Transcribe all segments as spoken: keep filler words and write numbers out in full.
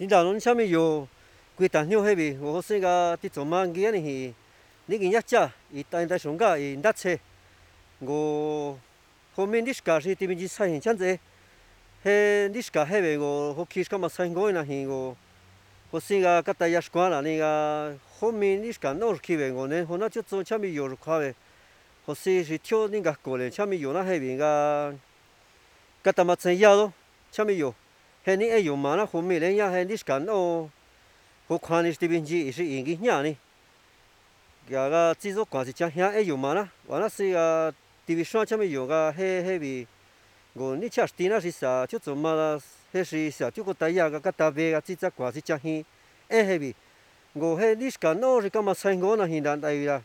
你哪侬下面有规单鸟迄边，我说个啲做乜嘢呢？係你見一隻，一單單上架，一搭車，我後面啲架是對面啲菜現chanze，係啲架迄邊我我其實咁啊菜我呢係我，我說個個大家慣啦，那個後面啲架孬去邊我呢，我那就做下面有塊嘅，我說是跳那個過來，下面有那迄邊個，個大媽真要咯，下面有。係你一用嘛啦，後面咧呀係啲間哦，我看你這邊是是應該呀呢，個個製作關係將下一用嘛啦，完了是個這邊山上面有個係係邊，我你chắc tí nó是sao chứ做mà là hay是sao chứ có tay cái cái tay về cái chỉ chắc quan chỉ chắc hi, ấy hay bị, ngô hay đi cái nó thì cái mà sai ngô là hiện đại tại vì là,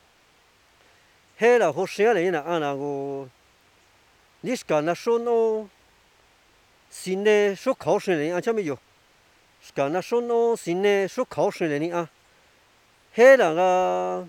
hay là hồ sơ này là anh là ngô, đi cái nó số nó xin này số khẩu sinh này anh chắc mới有，cái nó số nó xin này số khẩu sinh này à, hay là cái,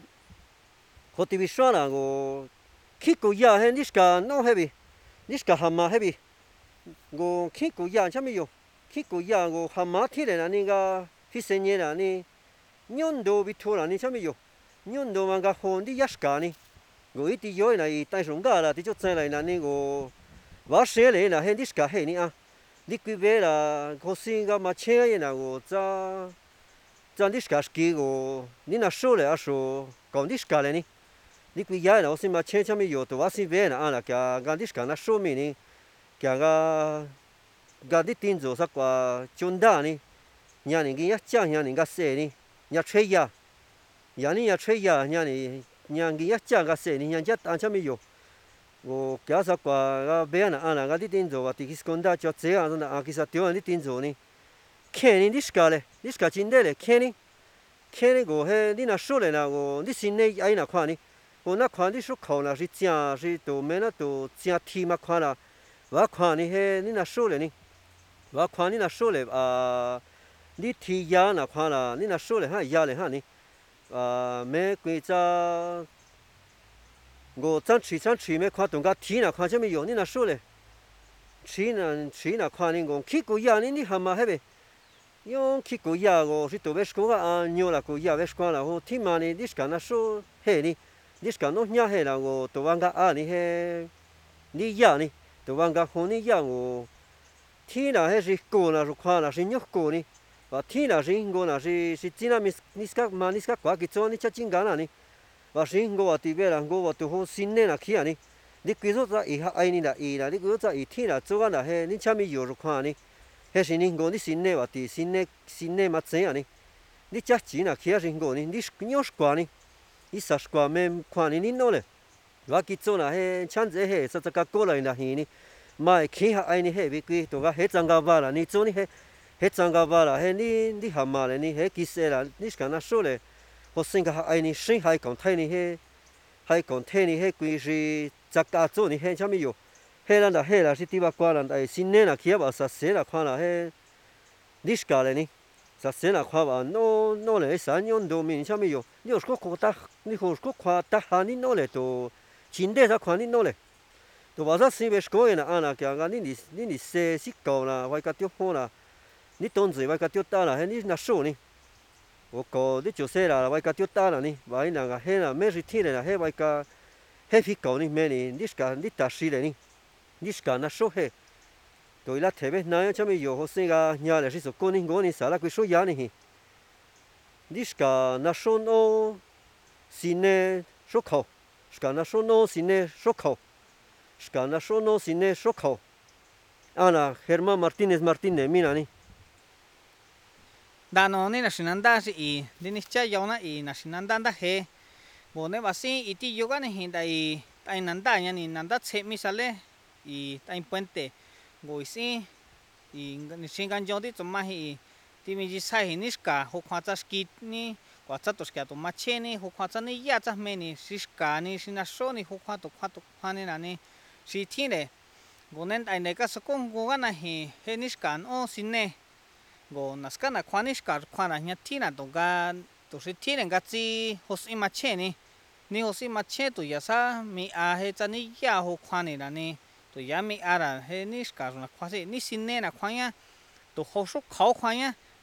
hồ tí bị sao là ngô, khi cô ya hay đi cái nó hay bị你是个蛤蟆那边，我去过养下面有，去过养我蛤蟆天来那个去生年了呢，牛多比多了呢下面有，牛多嘛个红的也是个呢，我一直有来带上个了，这就再来那呢我，我生来那很的是个很呢啊，你几位啦，我生个嘛钱也那我咋，咋的是个是给我，你那手来啊说，讲的是个了呢。你quy giá là xin mà chơi cho mình nhiều tổ bác sĩ về là anh là cái cái disc nó số mình này cái cái cái đi tin rồi sao qua chôn đá này nhà này cái trang nhà này cái xe này nhà chơi ya nhà này nhà chơi ya nhà này nhà cái trang cái xe này nhà chất anh cho mình nhiều我假设qua cái về là anh là cái đi tin rồi thì cái con đá cho chế anh là cái sao tiêu anh đi tin rồi này cái này disc này disc chính đây này cái này cái này của he đi là số này là của đi xin này ai là khoa này我那看的是考那是讲是都没那都讲题嘛看了，我看你嘿你那手嘞呢？我看你那手嘞啊，你题呀那看了，你那手嘞哈呀嘞哈呢？啊，没规则，我张吹张吹没看动个题那看什么用？你那手嘞？吹那吹那看你我去过呀，你你还嘛嘿呗？用去过呀，我是都别说个啊，牛了过呀别说了，我听嘛呢，你是干那手嘿呢？你是讲侬伢嘿啦，我都往个啊你嘿，你伢呢，都往个和你伢我，天那还是狗那是看那是牛狗呢，哇天那是我那是是真那咪你是个嘛你是个挂起做你吃真干那呢，哇是我话对别啦，我话都好新的那去啊呢，你规说在以下爱你啦伊啦，你规说在以天啦做个那嘿，你吃咪有是看呢，还是你我你新的话对新的新的嘛怎样呢？你吃真那去啊是我呢，你是牛是挂呢？伊啥个没看你你弄嘞，我去做那嘿，抢子嘿，啥子个过来那嘿呢？买看下爱你嘿，别贵，都个嘿涨价吧啦，你做你嘿，嘿涨价吧啦，嘿你你蛤蟆嘞，你嘿几岁啦？你是干那说嘞？我生个爱你生还讲太你嘿，还讲太你嘿贵是涨价做你嘿啥咪有？嘿啦那嘿啦是地巴瓜啦，哎新年啦，去吧啥谁啦看啦嘿，你是干嘞呢？啥谁啦看吧，孬孬嘞啥样都没啥咪有，你有说过打，你有说看打哈你孬嘞都，真的啥看你孬嘞，都话啥生别说的啦，啊啦，讲个你你你你生是高啦，外加丢好啦，你当时外加丢大啦，嘿你那手呢？我高你就说啦，外加丢大啦呢，外那个嘿啦，没是天啦，嘿外加嘿皮高呢没呢，你是讲你打死嘞呢，你是讲那手嘿。对啦，特别那样，这么有好些个伢来是说过年过年啥啦，佢说伢呢，你是个那说孬，新的说口，是个那说孬新的说口，是个那说孬新的说口，啊啦，Herman Martínez Martínez，米那呢？ đàn nó nên là sinh năng đa gì, nên là chơi giàu na ý là sinh năng đa đa hè, bố nên bác sĩ ít đi yoga này hiện tại tại năng đa nha, năng đa chế mi sao lẽ, ý tại puente, bố sĩ ý sinh gan giàu thì chúng ta hi thì mình chỉ sai hình cả hoặc khoa cha skit ni quả cha tổ skit tổ mà chế ni hoặc khoa cha ni ya cha me ni siska ni sinh số ni hoặc khoa tổ khoa tổ khoa ni là ni si thiên này, bố nên tại này các số công bố cái này hi he niska ô xin nè go naska na khoa niska khoa na nhát thiên là tổ ga tổ si thiên là cái gì hoặc si mà chế ni ni hoặc si mà chế tổ ya sa mi a he cha ni ya hoặc khoa ni là ni tổ ya mi a là he niska là khoa gì ni xin nè là khoa nhá tổ học số khó khoa nhá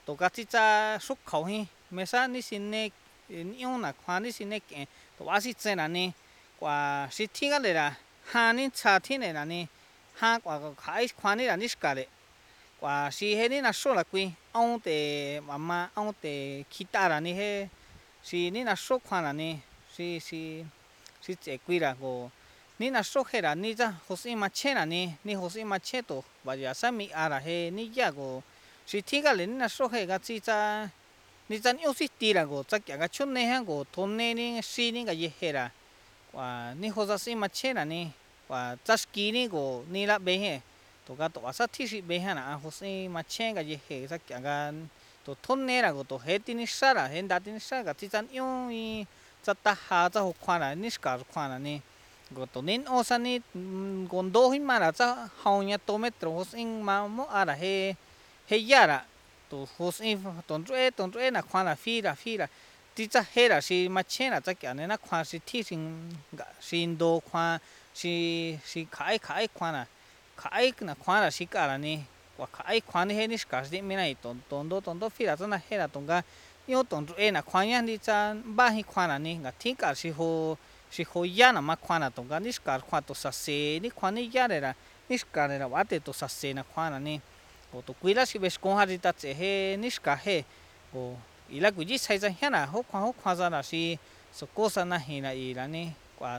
tổ cá chỉ cha xuất khẩu hi mấy sa ní xin nè yêu là khoan ní xin nè cái tổ á xịt là nè quả xịt thiên cái này là hà ní cha thiên này là nè hà quả khai khoan ní là ní cả đấy quả xì hết ní là số là quy ông để mama ông để kita là nè he xì ní là số khoan là nè xì xì xì chế quy là cô ní là số hết là ní cha hồ sĩ mà chết là nè ní hồ sĩ mà chết tổ và giờ sao mi à là he ní giờ cô xì thiên cái này ní là số hết cái chỉ cha ní cha yêu xịt tì là cô chắc cái chút này ha cô thôn này ní xì ní cái gì hết là quả ní hồ sĩ mà chết là nè quả chắc kỹ ní cô ní là bé he tổ cá tổ sát thi sĩ bé hả hồ sĩ mà chen cái gì hệ sắc cái cái tổ thôn này là tổ hết tin sa là hiện đại tin sa cái chỉ chân yêu y chắc ta hà chắc học khoa là ní cả khoa là nè cái tổ nên ô san ní còn đôi khi mà là chắc hầu như tổ mấy tổ hồ sĩ mà mua à là hệ hệ giá là tổ hồ sĩ tổ chuối tổ chuối là khoa là phi là phi là chỉ chắc hệ là sĩ mà chen là chắc cái này là khoa sĩ thi sinh sinh đô khoa sĩ sĩ khai khai khoa là khai na khoan là xí cả là nè, và khai khoan thì hết ní cả gì mấy này tốn tốn đô tốn đô phi là真係hết là tốn cái, yêu tốn tụi na khoan nhá đi cha ba hi khoan là nè, ngã thiên cả xí hồ xí hồ ya là mà khoan là tốn cái ní cả khoan tổ sát xe ní khoan ní ya này là ní cả này là vắt để tổ sát xe na khoan là nè, cô tổ quý là xí về công hà đi ta chế he ní cả he, cô ý là quý chỉ xây ra hết là hốt khoan hốt khoan ra là xí số cố sa na hi là ý là nè, quả,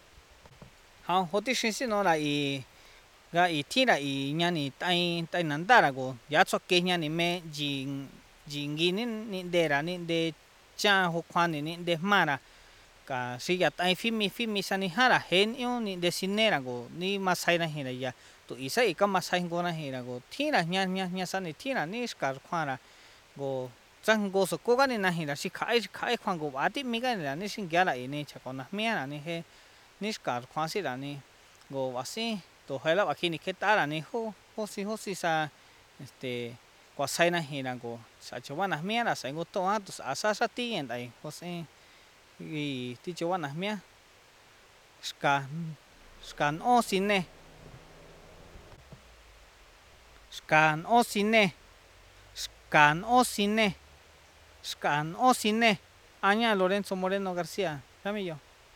hao hốt tí xin xin nó là ý ga i thi là i nhà ni tai tai nắn ta là go ya cho cái nhà ni me jing jing gi ni ni de ra ni de cha ho khoan ni ni de ma là cả si ya tai phim mi phim mi sa ni ha là hen yêu ni de sin ne là go ni ma sai na hi là ya to i sai ka ma sai go na hi là go thi là nhà nhà nhà sa ni thi là ni ska khoan là go chang go so ko ga ni na hi là si khai khai khoan go ba ti mi ga ni là ni sin gya la i ni cha ko na me là ni he ni ska khoan si là ni go wa si tổ hay là khi ni kết ta là ni ho ho si ho si sa este qua sai na hi na go sa cho na mía là sai go to ha to sa sa sa ti en dai ho si i ti cho na mía ska scan o sin ne scan o sin ne scan o sin ne scan o sin ne Aña Lorenzo Moreno García Camillo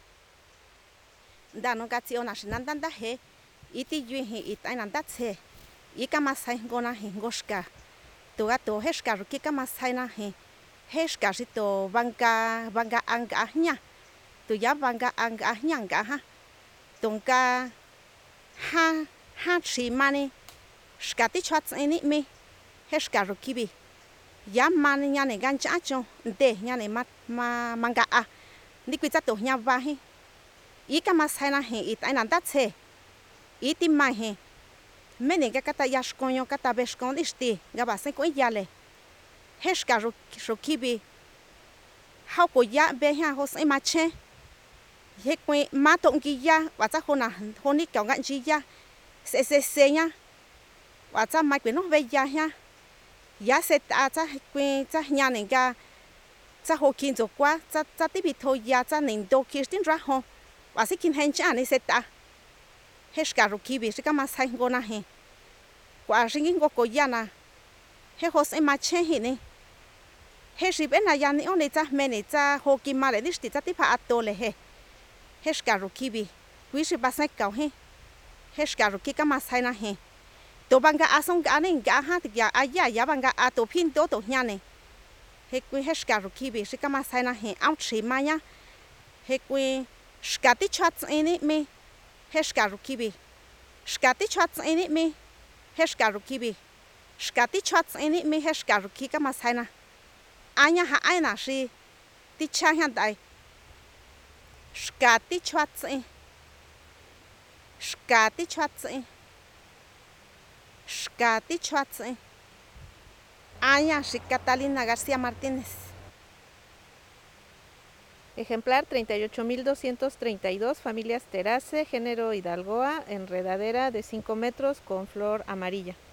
da no gatsi ona shinanda da he iti yui hi itai nanda tse ika masai gona hi goshka to gato heshka ruki ka masai na hi heshka to banga banga anga ahnya to ya banga anga ahnya nga ha tongka ha ha chi mani shkati chwats ini mi heshka ruki bi ya mani nya ne gan cha cho de nya ne ma ma manga a ni kwita to nya va hi ika masai na hi itai nanda tse iti mahe mene ga kata yashkonyo kata beshkon ishti ga basen ko yale heshka ro shokibi ha ko ya be ha ho sai mache he ko ma tong ki ya wa cha hona honi kyong ga ji ya se se se nya wa cha mai kwe no ve ya ya ya se ta cha kwe cha nya ne ga cha ho kin zo kwa cha cha ti bi tho ya cha nin do kistin ra ho wa se kin hen cha ne se ta heshka rukibi shika masai gona he kwa ringin go koyana he hos e mache hi ne he shib ena yani oni cha meni cha hoki male dishti cha ti pha atole he heshka rukibi wishi basai kau he heshka rukika masai na he to banga asong ga ne ga ha ti ya aya ya banga ato phin to to nya ne he kwi heshka rukibi shika masai na he au chi maya he kwi shkati chats ini me heshka rukibi shkati chwats ini mi heshka rukibi shkati chwats ini mi heshka rukika masaina anya ha aina shi ti cha hyan dai shkati chwats in shkati chwats in shkati chwats in anya shi Catalina García Martínez. Ejemplar treinta y ocho mil doscientos treinta y dos, familias Terace, género Hidalgoa, enredadera de cinco metros con flor amarilla.